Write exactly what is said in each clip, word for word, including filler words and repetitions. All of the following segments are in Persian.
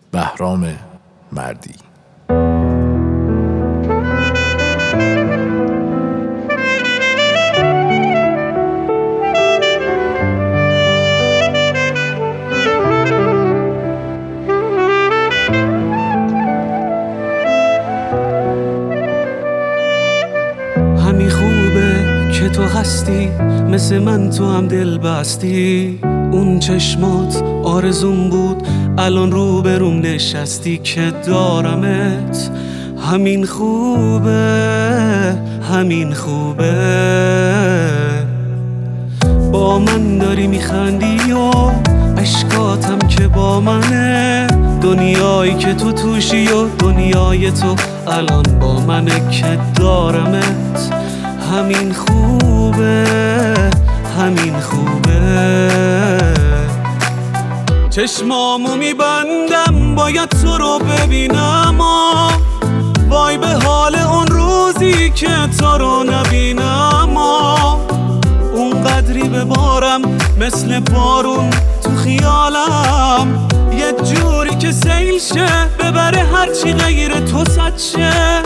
بهرام مردی. همین خوبه که تو هستی، مثل من تو هم دل بستی. اون چشمات آرزون بود، الان رو بروم نشستی که دارمت. همین خوبه، همین خوبه. با من داری میخندی و اشکاتم که با منه. دنیایی که تو توشی و دنیای تو الان با منه که دارمت. همین خوبه، همین خوبه. چشمامو میبندم باید تو رو ببینم، وای به حال اون روزی که تو رو نبینم. اون قدری ببارم مثل بارون تو خیالم، یه جوری که سیل شه ببره هرچی غیر تو صد شه.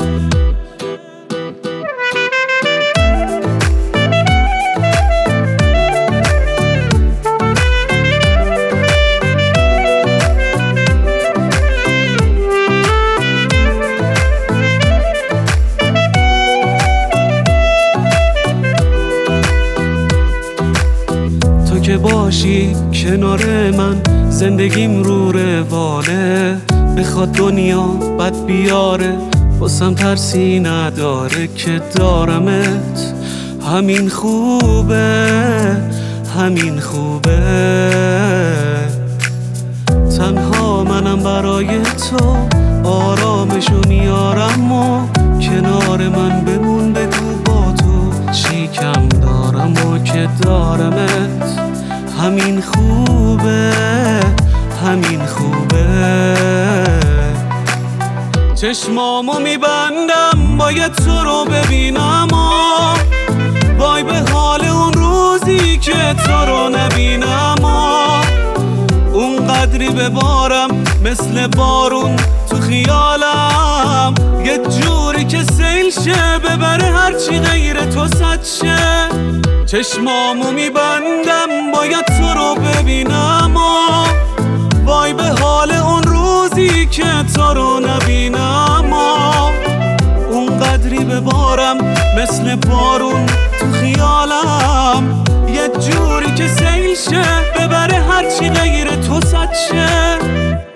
که باشی کنار من زندگیم رو روانه. بخواد دنیا بد بیاره واسم ترسی نداره که دارمت. همین خوبه، همین خوبه. تنها منم برای تو آرامشو میارم و کنار من بمون، بگو با تو چی کم دارم و که دارمت. همین خوبه، همین خوبه. چشمامو میبندم باید تو رو ببینم، وای به حال اون روزی که تو رو نبینم. اون قدری ببارم مثل بارون تو خیالم، یه جوری که سیل شه ببره هرچی غیر تو صد شه. چشمامو میبندم باید تو رو ببینم، وای به حال اون روزی که تو رو نبینم. اون قدری ببارم مثل بارون تو خیالم، یه جوری که سیل شه ببره هرچی غیر تو صد شه.